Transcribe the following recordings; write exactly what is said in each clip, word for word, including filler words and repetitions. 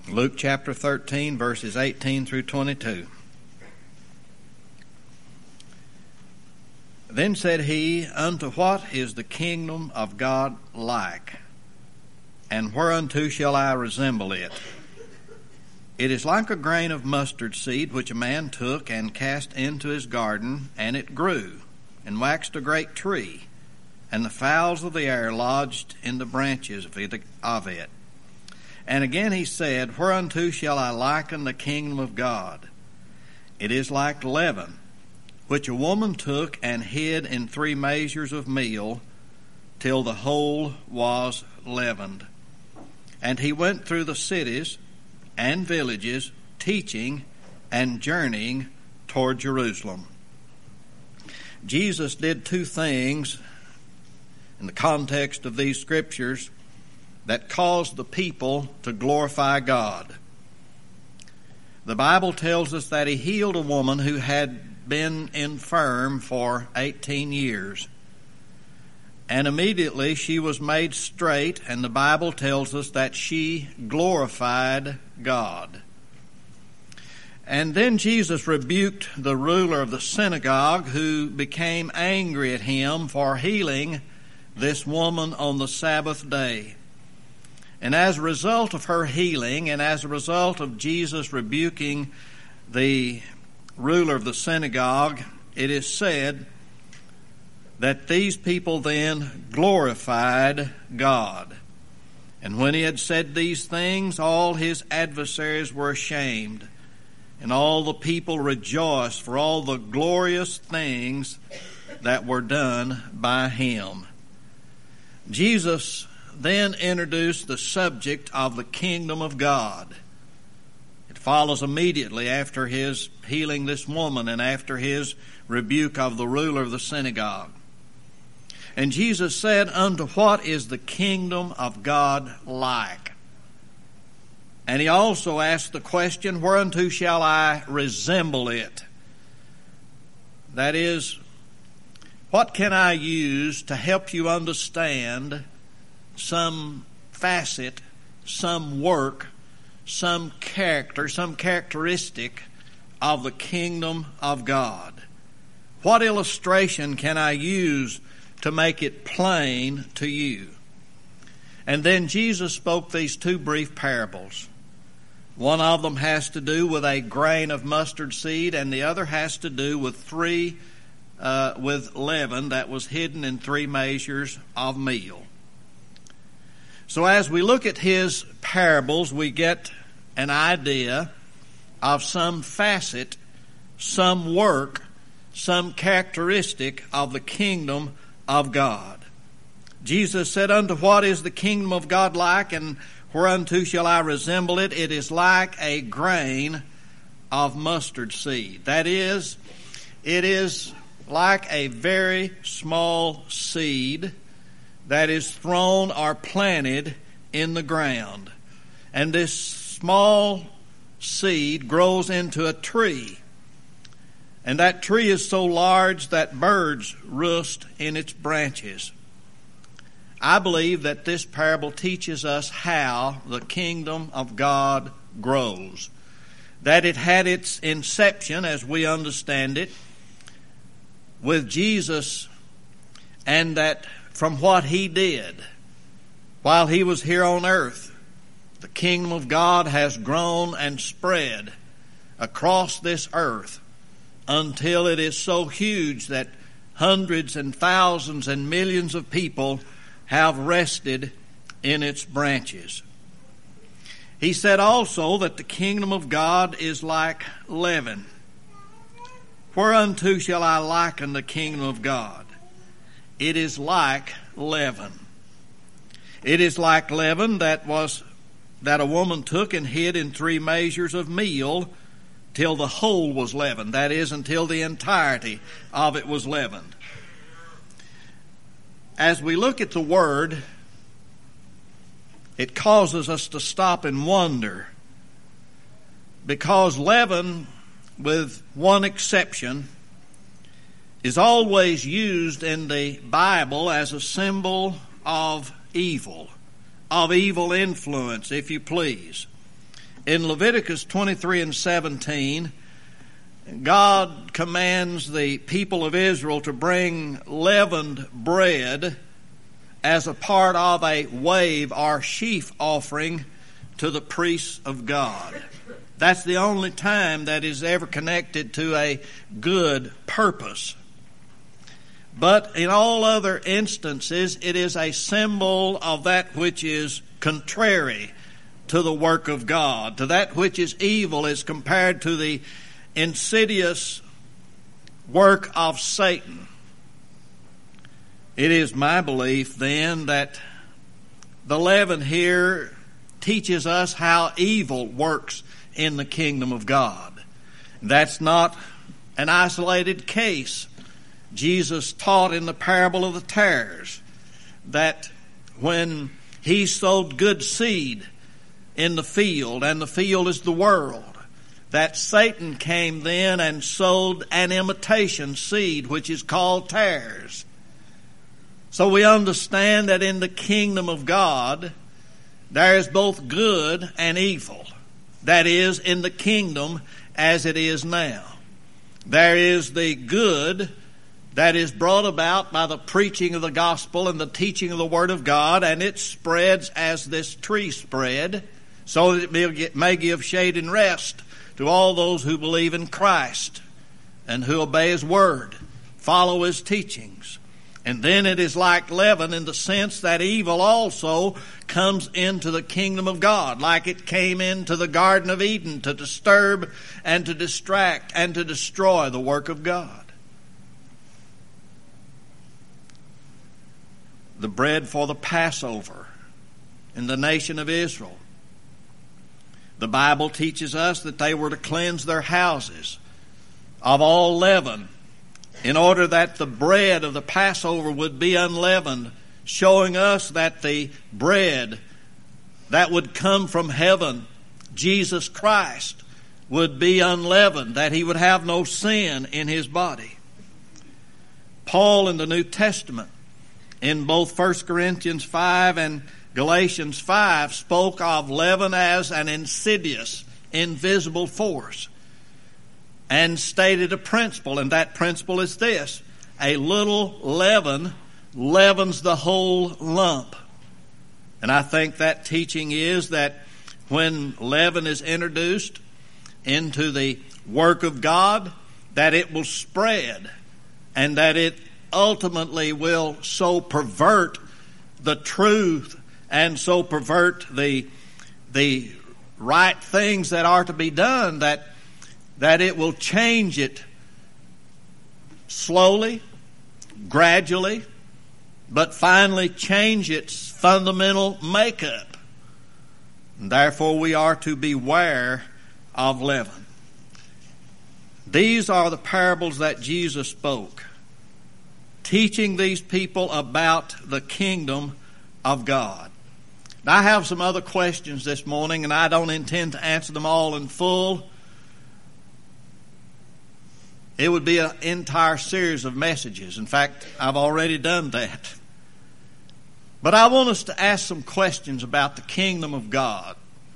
Luke chapter thirteen, verses eighteen through twenty-two. Then said he, Unto what is the kingdom of God like? And whereunto shall I resemble it? It is like a grain of mustard seed, which a man took and cast into his garden, and it grew, and waxed a great tree, and the fowls of the air lodged in the branches of it. And again he said, Whereunto shall I liken the kingdom of God? It is like leaven, which a woman took and hid in three measures of meal, till the whole was leavened. And he went through the cities and villages, teaching and journeying toward Jerusalem. Jesus did two things in the context of these scriptures that caused the people to glorify God. The Bible tells us that he healed a woman who had been infirm for eighteen years. And immediately she was made straight, and the Bible tells us that she glorified God. And then Jesus rebuked the ruler of the synagogue, who became angry at him for healing this woman on the Sabbath day. And as a result of her healing, and as a result of Jesus rebuking the ruler of the synagogue, it is said that these people then glorified God. And when he had said these things, all his adversaries were ashamed, and all the people rejoiced for all the glorious things that were done by him. Jesus then introduced the subject of the kingdom of God. It follows immediately after his healing this woman and after his rebuke of the ruler of the synagogue. And Jesus said, Unto what is the kingdom of God like? And he also asked the question, Whereunto shall I resemble it? That is, what can I use to help you understand some facet, some work, some character, some characteristic of the kingdom of God? What illustration can I use to make it plain to you? And then Jesus spoke these two brief parables. One of them has to do with a grain of mustard seed, and the other has to do with three, uh, with leaven that was hidden in three measures of meal. So as we look at his parables, we get an idea of some facet, some work, some characteristic of the kingdom of God. Jesus said, Unto what is the kingdom of God like, and whereunto shall I resemble it? It is like a grain of mustard seed. That is, it is like a very small seed that is thrown or planted in the ground. And this small seed grows into a tree. And that tree is so large that birds roost in its branches. I believe that this parable teaches us how the kingdom of God grows. That it had its inception, as we understand it, with Jesus, and that from what he did while he was here on earth, the kingdom of God has grown and spread across this earth until it is so huge that hundreds and thousands and millions of people have rested in its branches. He said also that the kingdom of God is like leaven. Whereunto shall I liken the kingdom of God? It is like leaven. It is like leaven that was that a woman took and hid in three measures of meal till the whole was leavened. That is, until the entirety of it was leavened. As we look at the word, it causes us to stop and wonder, because leaven, with one exception, is always used in the Bible as a symbol of evil, of evil influence, if you please. In Leviticus twenty-three and seventeen, God commands the people of Israel to bring leavened bread as a part of a wave or sheaf offering to the priests of God. That's the only time that is ever connected to a good purpose. But in all other instances, it is a symbol of that which is contrary to the work of God, to that which is evil as compared to the insidious work of Satan. It is my belief then that the leaven here teaches us how evil works in the kingdom of God. That's not an isolated case. Jesus taught in the parable of the tares that when he sowed good seed in the field, and the field is the world, that Satan came then and sowed an imitation seed, which is called tares. So we understand that in the kingdom of God, there is both good and evil. That is, in the kingdom as it is now. There is the good that is brought about by the preaching of the gospel and the teaching of the word of God, and it spreads as this tree spread, so that it may give shade and rest to all those who believe in Christ and who obey his word, follow his teachings. And then it is like leaven in the sense that evil also comes into the kingdom of God, like it came into the Garden of Eden to disturb and to distract and to destroy the work of God. The bread for the Passover in the nation of Israel. The Bible teaches us that they were to cleanse their houses of all leaven in order that the bread of the Passover would be unleavened, showing us that the bread that would come from heaven, Jesus Christ, would be unleavened, that he would have no sin in his body. Paul in the New Testament, in both First Corinthians five and Galatians five, spoke of leaven as an insidious, invisible force, and stated a principle, and that principle is this: a little leaven leavens the whole lump. And I think that teaching is that when leaven is introduced into the work of God, that it will spread, and that it ultimately will so pervert the truth and so pervert the the right things that are to be done, that that it will change it slowly, gradually, but finally change its fundamental makeup. And therefore we are to beware of leaven. These are the parables that Jesus spoke, teaching these people about the kingdom of God. Now, I have some other questions this morning, and I don't intend to answer them all in full. It would be an entire series of messages. In fact, I've already done that. But I want us to ask some questions about the kingdom of God.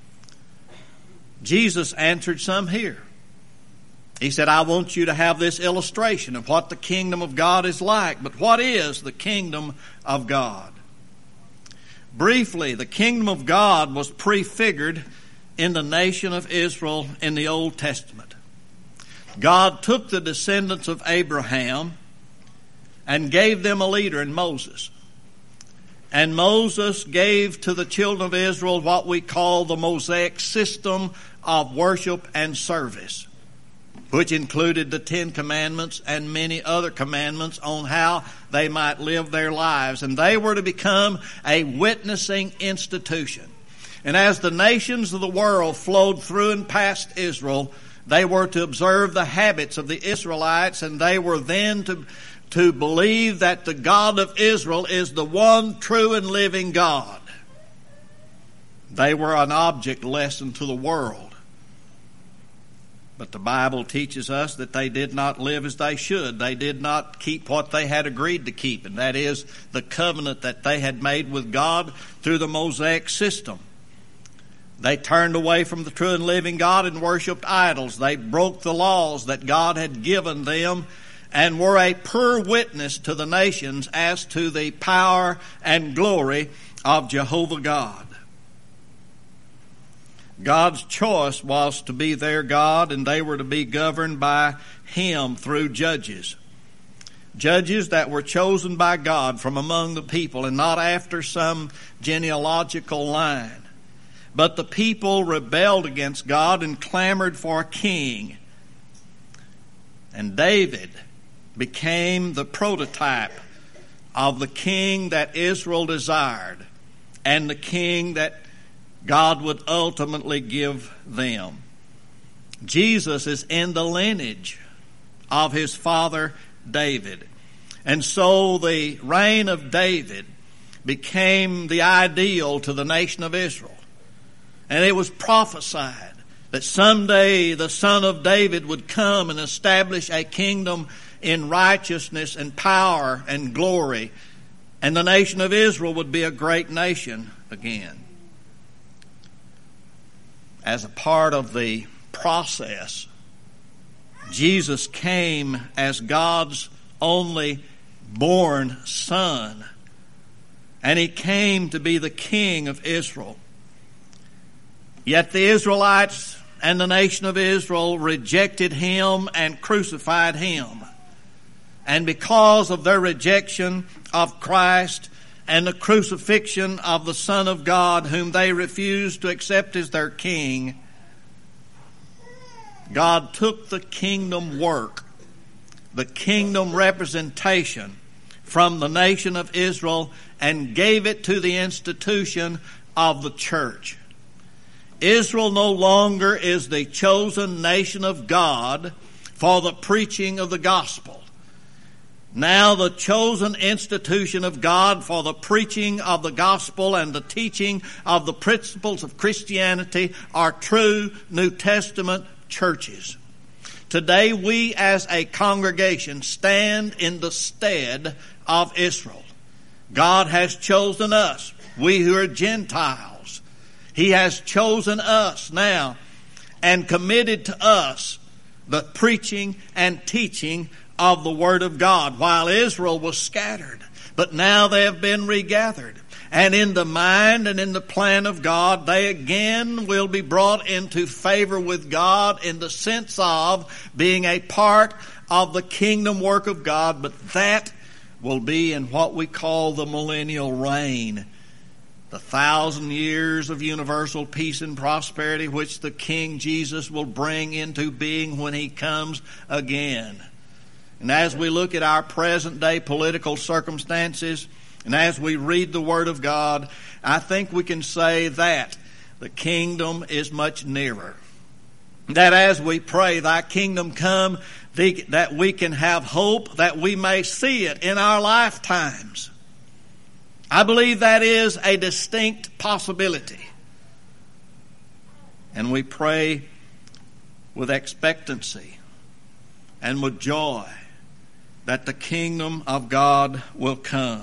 Jesus answered some here. He said, I want you to have this illustration of what the kingdom of God is like. But what is the kingdom of God? Briefly, the kingdom of God was prefigured in the nation of Israel in the Old Testament. God took the descendants of Abraham and gave them a leader in Moses. And Moses gave to the children of Israel what we call the Mosaic system of worship and service, which included the Ten Commandments and many other commandments on how they might live their lives. And they were to become a witnessing institution. And as the nations of the world flowed through and past Israel, they were to observe the habits of the Israelites, and they were then to, to believe that the God of Israel is the one true and living God. They were an object lesson to the world. But the Bible teaches us that they did not live as they should. They did not keep what they had agreed to keep, and that is the covenant that they had made with God through the Mosaic system. They turned away from the true and living God and worshiped idols. They broke the laws that God had given them and were a poor witness to the nations as to the power and glory of Jehovah God. God's choice was to be their God, and they were to be governed by Him through judges. Judges that were chosen by God from among the people and not after some genealogical line. But the people rebelled against God and clamored for a king. And David became the prototype of the king that Israel desired and the king that God would ultimately give them. Jesus is in the lineage of his father David. And so the reign of David became the ideal to the nation of Israel. And it was prophesied that someday the son of David would come and establish a kingdom in righteousness and power and glory. And the nation of Israel would be a great nation again. As a part of the process, Jesus came as God's only born son. And he came to be the king of Israel. Yet the Israelites and the nation of Israel rejected him and crucified him. And because of their rejection of Christ and the crucifixion of the Son of God, whom they refused to accept as their king, God took the kingdom work, the kingdom representation from the nation of Israel and gave it to the institution of the church. Israel no longer is the chosen nation of God for the preaching of the gospel. Now the chosen institution of God for the preaching of the gospel and the teaching of the principles of Christianity are true New Testament churches. Today we as a congregation stand in the stead of Israel. God has chosen us, we who are Gentiles. He has chosen us now and committed to us the preaching and teaching of the Word of God, while Israel was scattered. But now they have been regathered. And in the mind and in the plan of God, they again will be brought into favor with God in the sense of being a part of the kingdom work of God. But that will be in what we call the millennial reign. The thousand years of universal peace and prosperity which the King Jesus will bring into being when he comes again. And as we look at our present day political circumstances, and as we read the Word of God, I think we can say that the kingdom is much nearer. That as we pray, thy kingdom come, that we can have hope that we may see it in our lifetimes. I believe that is a distinct possibility. And we pray with expectancy and with joy that the kingdom of God will come.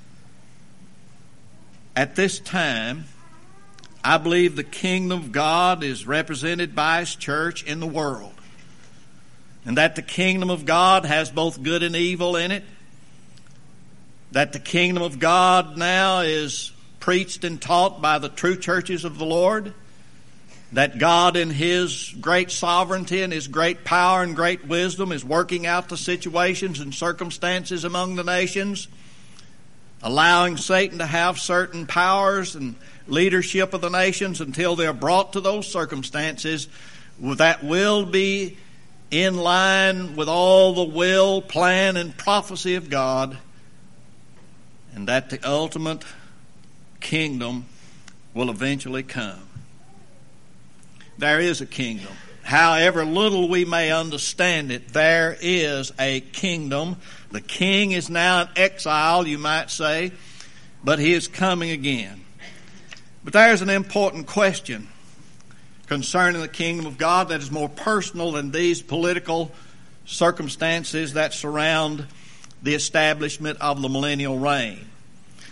At this time, I believe the kingdom of God is represented by His church in the world. And that the kingdom of God has both good and evil in it. That the kingdom of God now is preached and taught by the true churches of the Lord. That God in His great sovereignty and His great power and great wisdom is working out the situations and circumstances among the nations, allowing Satan to have certain powers and leadership of the nations until they're brought to those circumstances that will be in line with all the will, plan, and prophecy of God, and that the ultimate kingdom will eventually come. There is a kingdom. However little we may understand it, there is a kingdom. The king is now in exile, you might say, but he is coming again. But there's an important question concerning the kingdom of God that is more personal than these political circumstances that surround the establishment of the millennial reign.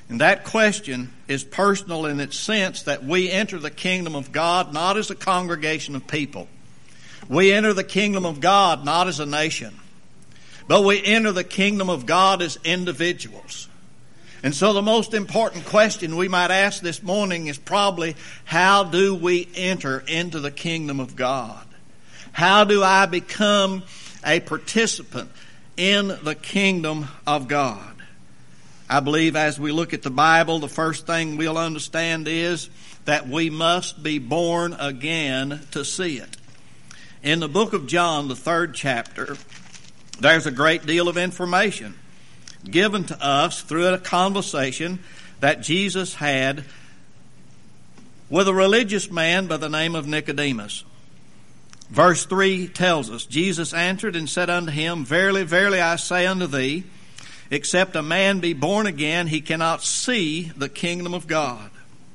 And that question is personal in its sense that we enter the kingdom of God not as a congregation of people. We enter the kingdom of God not as a nation, but we enter the kingdom of God as individuals. And so the most important question we might ask this morning is probably, how do we enter into the kingdom of God? How do I become a participant in the kingdom of God? I believe as we look at the Bible, the first thing we'll understand is that we must be born again to see it. In the book of John, the third chapter, there's a great deal of information given to us through a conversation that Jesus had with a religious man by the name of Nicodemus. Verse three tells us, Jesus answered and said unto him, Verily, verily, I say unto thee, except a man be born again, he cannot see the kingdom of God.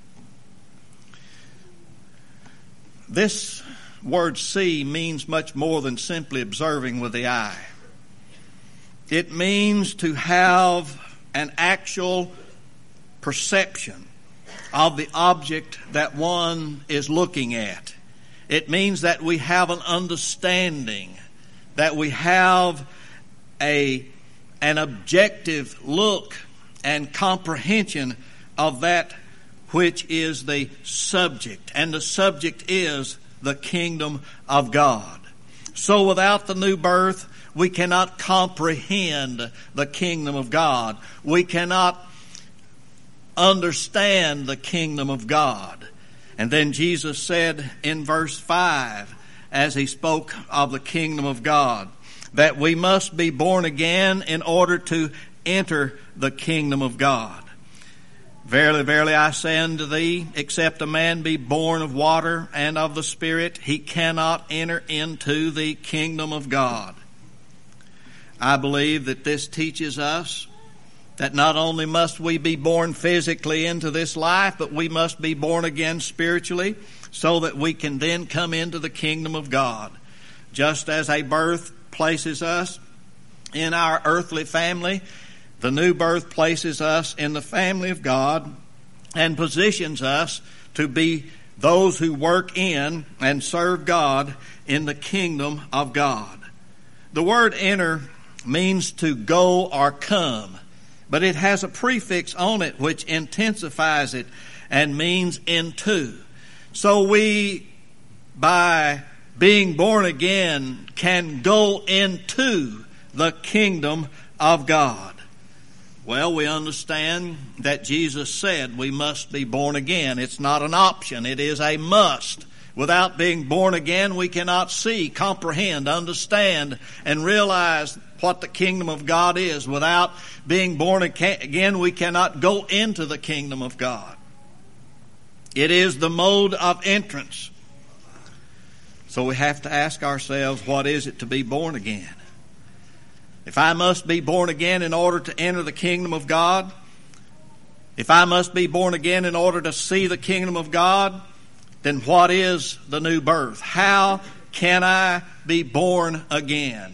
This word see means much more than simply observing with the eye. It means to have an actual perception of the object that one is looking at. It means that we have an understanding, that we have a an objective look and comprehension of that which is the subject. And the subject is the kingdom of God. So without the new birth, we cannot comprehend the kingdom of God. We cannot understand the kingdom of God. And then Jesus said in verse five, as he spoke of the kingdom of God, that we must be born again in order to enter the kingdom of God. Verily, verily, I say unto thee, except a man be born of water and of the Spirit, he cannot enter into the kingdom of God. I believe that this teaches us that not only must we be born physically into this life, but we must be born again spiritually so that we can then come into the kingdom of God. Just as a birth places us in our earthly family, the new birth places us in the family of God and positions us to be those who work in and serve God in the kingdom of God. The word enter means to go or come, but it has a prefix on it which intensifies it and means into. So we, by being born again, can go into the kingdom of God. Well, we understand that Jesus said we must be born again. It's not an option. It is a must. Without being born again, we cannot see, comprehend, understand, and realize what the kingdom of God is. Without being born again, we cannot go into the kingdom of God. It is the mode of entrance. So we have to ask ourselves, what is it to be born again? If I must be born again in order to enter the kingdom of God, if I must be born again in order to see the kingdom of God, then what is the new birth? How can I be born again?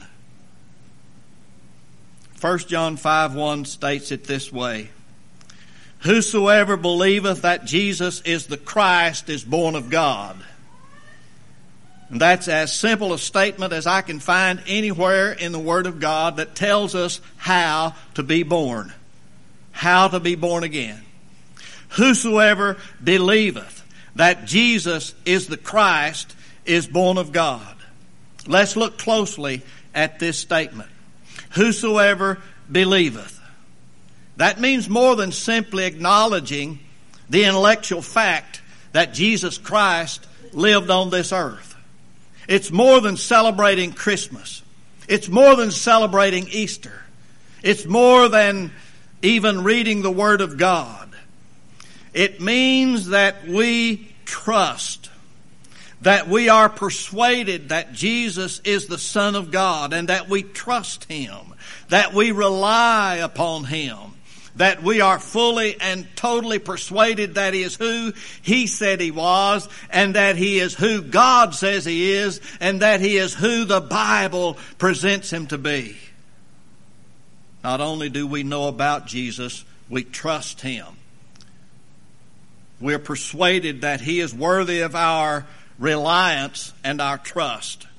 First John five one states it this way, Whosoever believeth that Jesus is the Christ is born of God. And that's as simple a statement as I can find anywhere in the Word of God that tells us how to be born, how to be born again. Whosoever believeth that Jesus is the Christ is born of God. Let's look closely at this statement. Whosoever believeth. That means more than simply acknowledging the intellectual fact that Jesus Christ lived on this earth. It's more than celebrating Christmas. It's more than celebrating Easter. It's more than even reading the Word of God. It means that we trust, that we are persuaded that Jesus is the Son of God and that we trust Him, that we rely upon Him, that we are fully and totally persuaded that He is who He said He was, and that He is who God says He is, and that He is who the Bible presents Him to be. Not only do we know about Jesus, We trust Him. We're persuaded that He is worthy of our reliance and our trust.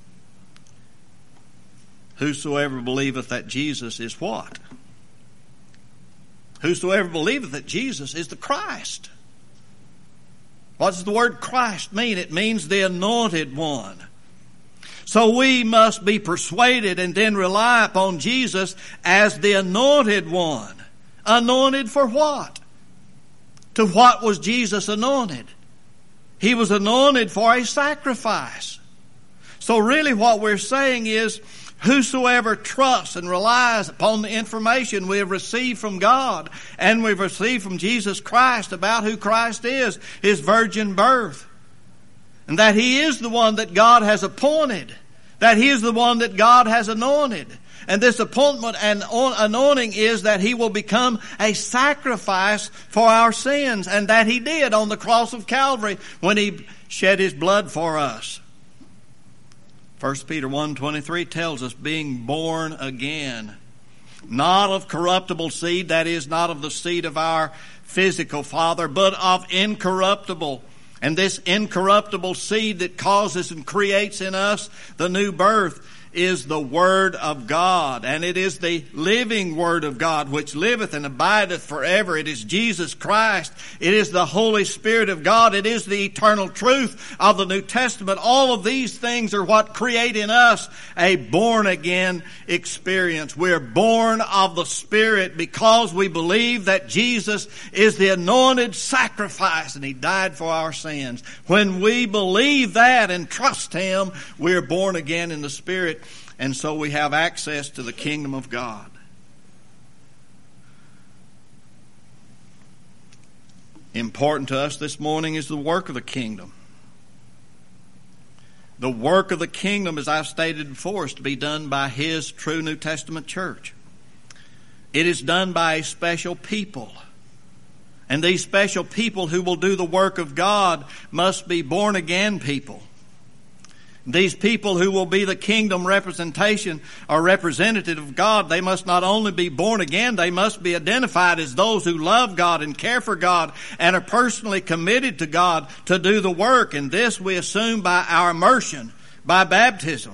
Whosoever believeth that Jesus is what? Whosoever believeth that Jesus is the Christ. What does the word Christ mean? It means the anointed one. So we must be persuaded and then rely upon Jesus as the anointed one. Anointed for what? To what was Jesus anointed? He was anointed for a sacrifice. So really what we're saying is, whosoever trusts and relies upon the information we have received from God and we've received from Jesus Christ about who Christ is, His virgin birth, and that He is the one that God has appointed, that He is the one that God has anointed. And this appointment and anointing is that He will become a sacrifice for our sins, and that He did on the cross of Calvary when He shed His blood for us. First Peter one twenty-three tells us, being born again, not of corruptible seed, that is, not of the seed of our physical father, but of incorruptible. And this incorruptible seed that causes and creates in us the new birth is the Word of God, and it is the living Word of God, which liveth and abideth forever. It is Jesus Christ. It is the Holy Spirit of God. It is the eternal truth of the New Testament. All of these things are what create in us a born-again experience. We're born of the Spirit because we believe that Jesus is the anointed sacrifice, and He died for our sins. When we believe that and trust Him, we're born again in the Spirit. And so we have access to the kingdom of God. Important to us this morning is the work of the kingdom. The work of the kingdom, as I've stated before, is to be done by His true New Testament church. It is done by a special people. And these special people who will do the work of God must be born again people. These people who will be the kingdom representation or representative of God, they must not only be born again, they must be identified as those who love God and care for God and are personally committed to God to do the work. And this we assume by our immersion, by baptism.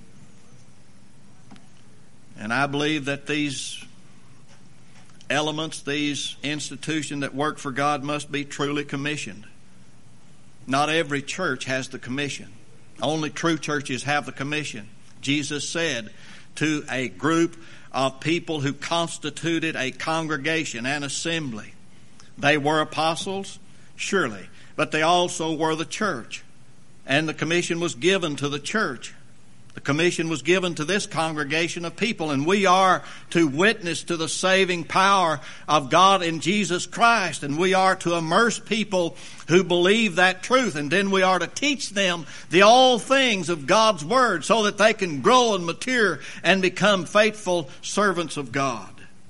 And I believe that these elements, these institutions that work for God must be truly commissioned. Not every church has the commission. Only true churches have the commission. Jesus said to a group of people who constituted a congregation, an assembly, they were apostles, surely, but they also were the church. And the commission was given to the church. The commission was given to this congregation of people, and we are to witness to the saving power of God in Jesus Christ, and we are to immerse people who believe that truth, and then we are to teach them the all things of God's Word so that they can grow and mature and become faithful servants of God.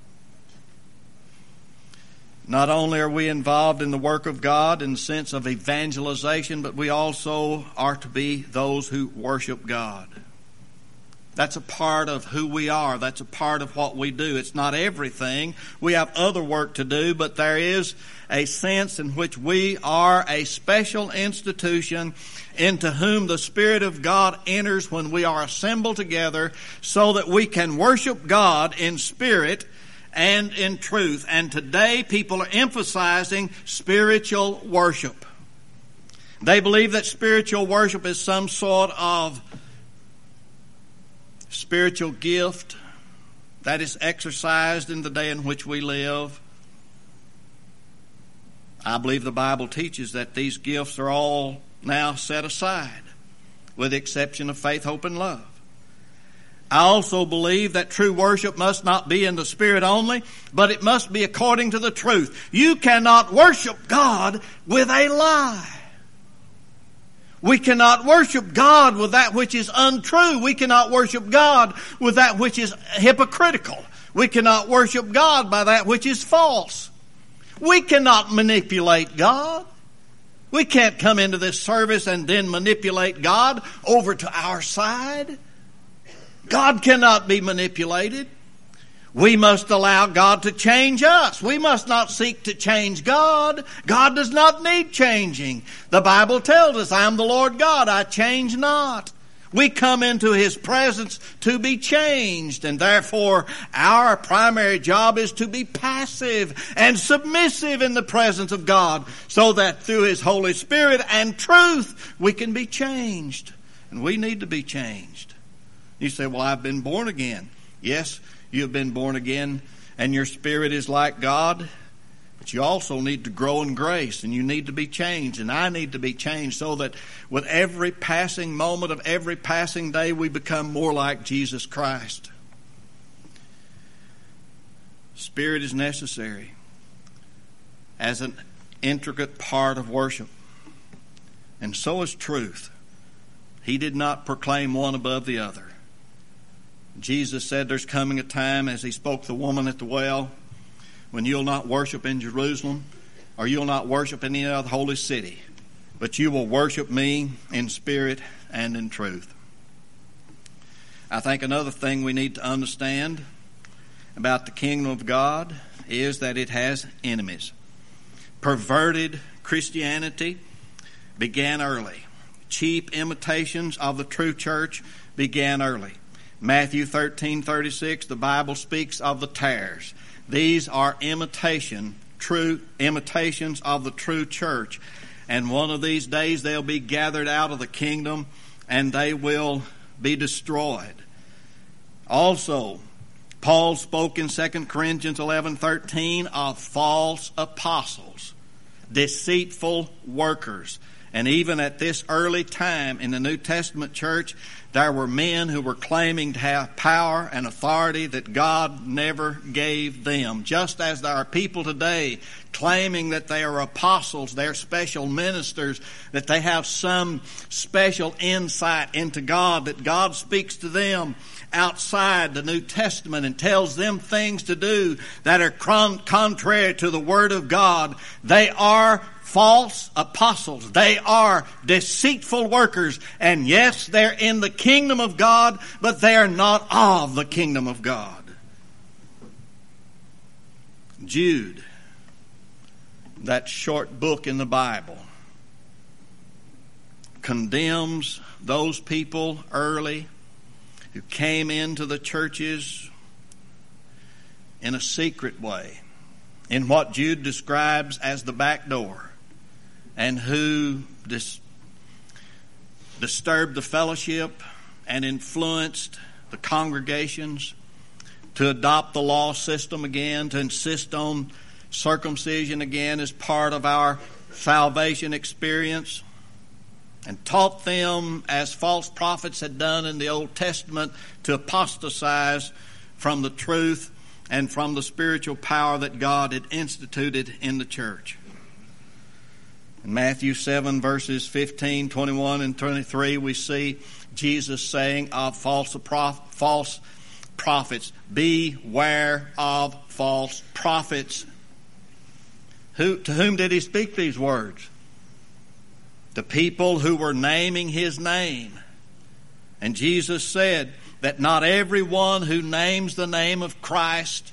Not only are we involved in the work of God in the sense of evangelization, but we also are to be those who worship God. That's a part of who we are. That's a part of what we do. It's not everything. We have other work to do, but there is a sense in which we are a special institution into whom the Spirit of God enters when we are assembled together so that we can worship God in spirit and in truth. And today people are emphasizing spiritual worship. They believe that spiritual worship is some sort of spiritual gift that is exercised in the day in which we live. I believe the Bible teaches that these gifts are all now set aside, with the exception of faith, hope, and love. I also believe that true worship must not be in the Spirit only, but it must be according to the truth. You cannot worship God with a lie. We cannot worship God with that which is untrue. We cannot worship God with that which is hypocritical. We cannot worship God by that which is false. We cannot manipulate God. We can't come into this service and then manipulate God over to our side. God cannot be manipulated. We must allow God to change us. We must not seek to change God. God does not need changing. The Bible tells us, I am the Lord God, I change not. We come into His presence to be changed, and therefore our primary job is to be passive and submissive in the presence of God, so that through His Holy Spirit and truth we can be changed. And we need to be changed. You say, well, I've been born again. Yes, you have been born again, and your spirit is like God. But you also need to grow in grace, and you need to be changed, and I need to be changed, so that with every passing moment of every passing day, we become more like Jesus Christ. Spirit is necessary as an intricate part of worship, and so is truth. He did not proclaim one above the other. Jesus said there's coming a time, as He spoke to the woman at the well, when you'll not worship in Jerusalem, or you'll not worship in any other holy city, but you will worship Me in spirit and in truth. I think another thing we need to understand about the kingdom of God is that it has enemies. Perverted Christianity began early. Cheap imitations of the true church began early. Matthew thirteen thirty-six, the Bible speaks of the tares. These are imitation, true imitations of the true church. And one of these days they'll be gathered out of the kingdom and they will be destroyed. Also, Paul spoke in Second Corinthians eleven thirteen of false apostles, deceitful workers. And even at this early time in the New Testament church, there were men who were claiming to have power and authority that God never gave them. Just as there are people today claiming that they are apostles, they're special ministers, that they have some special insight into God, that God speaks to them outside the New Testament and tells them things to do that are contrary to the Word of God. They are false apostles. They are deceitful workers. And yes, they're in the kingdom of God, but they are not of the kingdom of God. Jude, that short book in the Bible, condemns those people early who came into the churches in a secret way, in what Jude describes as the back door, and who dis- disturbed the fellowship and influenced the congregations to adopt the law system again, to insist on circumcision again as part of our salvation experience, and taught them, as false prophets had done in the Old Testament, to apostatize from the truth and from the spiritual power that God had instituted in the church. In Matthew seven, verses fifteen, twenty-one, and twenty-three, we see Jesus saying of false false prophets, beware of false prophets. Who, to whom did He speak these words? The people who were naming His name. And Jesus said that not everyone who names the name of Christ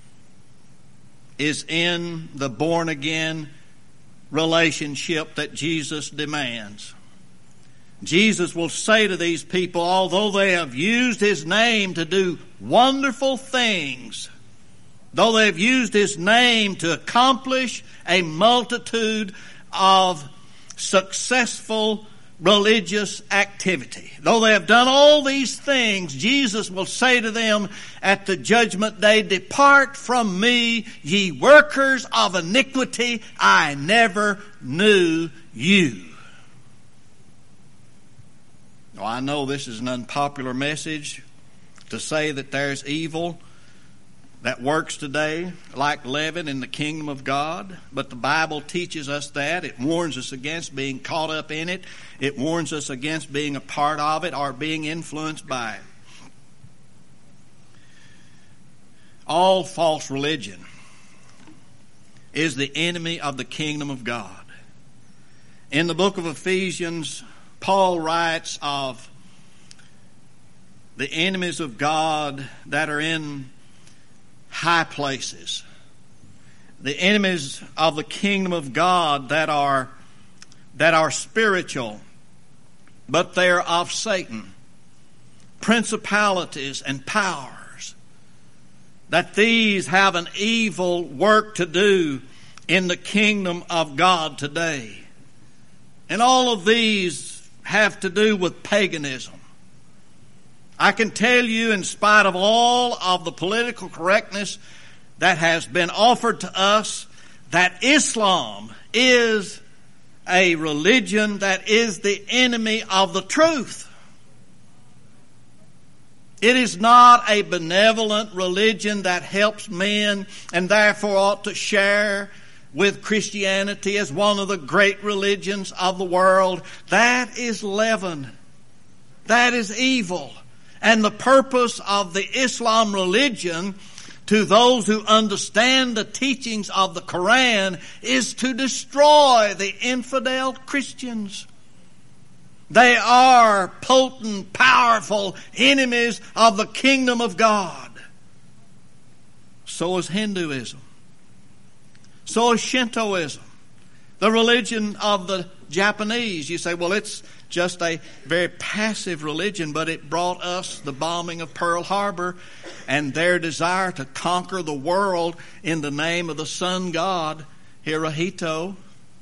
is in the born-again relationship that Jesus demands. Jesus will say to these people, although they have used His name to do wonderful things, though they have used His name to accomplish a multitude of successful religious activity, though they have done all these things, Jesus will say to them at the judgment day, depart from me, ye workers of iniquity, I never knew you. Now, I know this is an unpopular message to say that there's evil that works today like leaven in the kingdom of God, but the Bible teaches us that. It warns us against being caught up in it. It warns us against being a part of it or being influenced by it. All false religion is the enemy of the kingdom of God. In the book of Ephesians, Paul writes of the enemies of God that are in high places. The enemies of the kingdom of God that are that are spiritual, but they're of Satan. Principalities and powers. That these have an evil work to do in the kingdom of God today. And all of these have to do with paganism. I can tell you, in spite of all of the political correctness that has been offered to us, that Islam is a religion that is the enemy of the truth. It is not a benevolent religion that helps men and therefore ought to share with Christianity as one of the great religions of the world. That is leaven. That is evil. And the purpose of the Islam religion, to those who understand the teachings of the Quran, is to destroy the infidel Christians. They are potent, powerful enemies of the kingdom of God. So is Hinduism. So is Shintoism, the religion of the Japanese. You say, well, it's just a very passive religion, but it brought us the bombing of Pearl Harbor and their desire to conquer the world in the name of the sun god, Hirohito.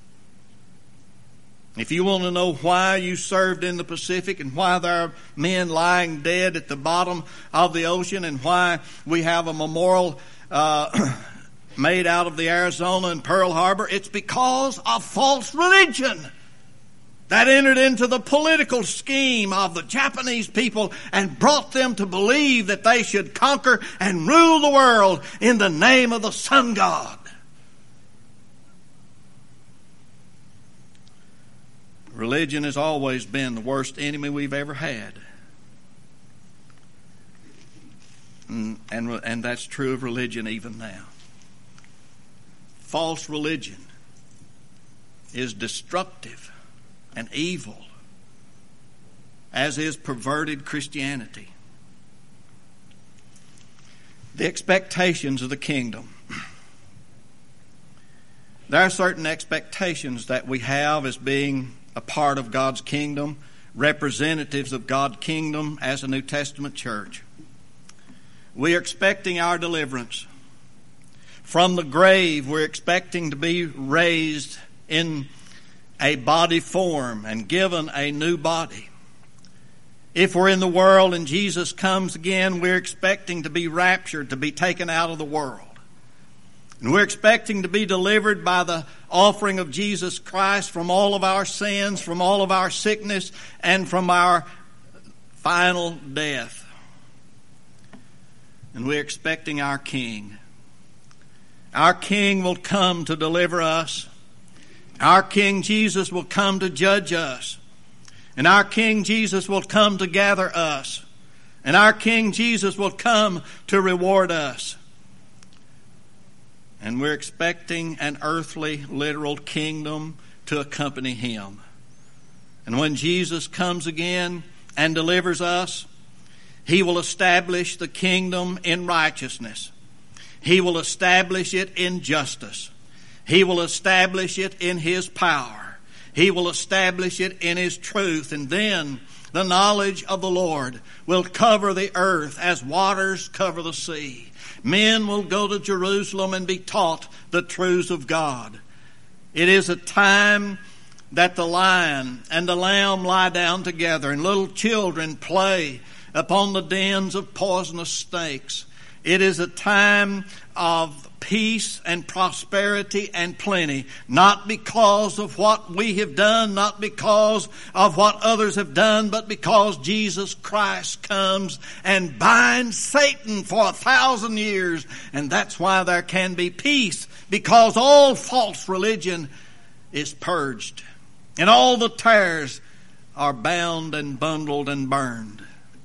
If you want to know why you served in the Pacific and why there are men lying dead at the bottom of the ocean and why we have a memorial uh, made out of the Arizona and Pearl Harbor, it's because of false religion that entered into the political scheme of the Japanese people and brought them to believe that they should conquer and rule the world in the name of the sun god. Religion has always been the worst enemy we've ever had. And, and, and that's true of religion even now. False religion is destructive and evil, as is perverted Christianity. The expectations of the kingdom. There are certain expectations that we have as being a part of God's kingdom, representatives of God's kingdom as a New Testament church. We are expecting our deliverance. From the grave, we're expecting to be raised in a body form and given a new body. If we're in the world and Jesus comes again, we're expecting to be raptured, to be taken out of the world. And we're expecting to be delivered by the offering of Jesus Christ from all of our sins, from all of our sickness, and from our final death. And we're expecting our King. Our King will come to deliver us. Our King Jesus will come to judge us. And our King Jesus will come to gather us. And our King Jesus will come to reward us. And we're expecting an earthly, literal kingdom to accompany Him. And when Jesus comes again and delivers us, He will establish the kingdom in righteousness. He will establish it in justice. He will establish it in His power. He will establish it in His truth. And then the knowledge of the Lord will cover the earth as waters cover the sea. Men will go to Jerusalem and be taught the truths of God. It is a time that the lion and the lamb lie down together and little children play upon the dens of poisonous snakes. It is a time of peace and prosperity and plenty, not because of what we have done, not because of what others have done, but because Jesus Christ comes and binds Satan for a thousand years. And that's why there can be peace, because all false religion is purged and all the tares are bound and bundled and burned.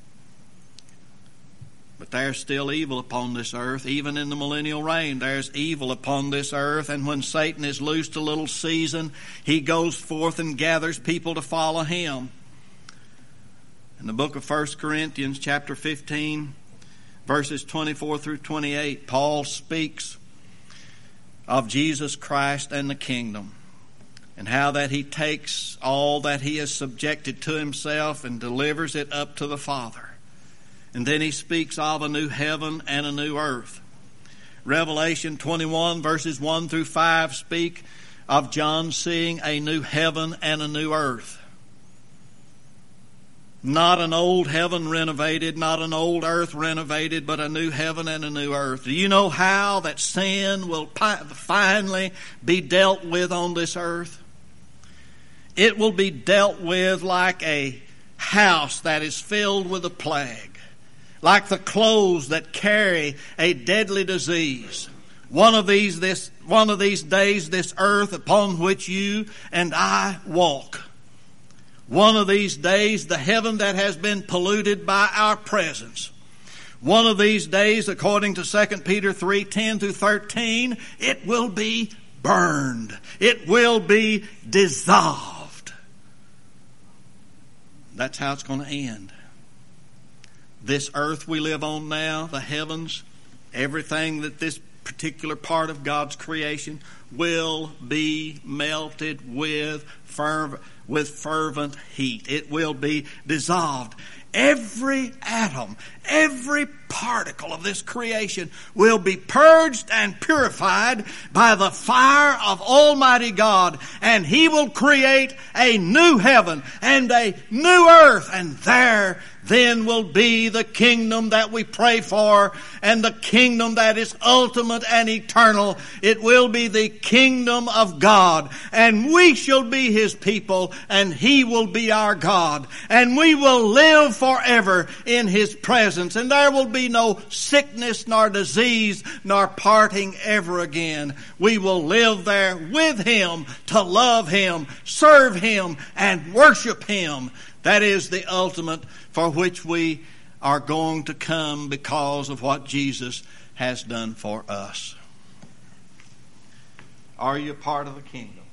But there's still evil upon this earth. Even in the millennial reign, there's evil upon this earth. And when Satan is loosed a little season, he goes forth and gathers people to follow him. In the book of First Corinthians chapter fifteen, verses twenty-four through twenty-eight, Paul speaks of Jesus Christ and the kingdom, and how that he takes all that he has subjected to himself and delivers it up to the Father. And then he speaks of a new heaven and a new earth. Revelation twenty-one verses one through five speak of John seeing a new heaven and a new earth. Not an old heaven renovated, not an old earth renovated, but a new heaven and a new earth. Do you know how that sin will finally be dealt with on this earth? It will be dealt with like a house that is filled with a plague, like the clothes that carry a deadly disease. One of these, this, one of these days, this earth upon which you and I walk. One of these days, the heaven that has been polluted by our presence. One of these days, according to Second Peter three, ten through thirteen, it will be burned. It will be dissolved. That's how it's going to end. This earth we live on now, the heavens, everything that this particular part of God's creation will be melted with fervent, with fervent heat. It will be dissolved. Every atom, every particle of this creation will be purged and purified by the fire of Almighty God, and He will create a new heaven and a new earth, and there then will be the kingdom that we pray for, and the kingdom that is ultimate and eternal. It will be the kingdom of God, and we shall be His people, and He will be our God, and we will live forever in His presence, and there will be no sickness nor disease nor parting ever again. We will live there with Him to love Him, serve Him, and worship Him. That is the ultimate for which we are going to come because of what Jesus has done for us. Are you a part of the kingdom?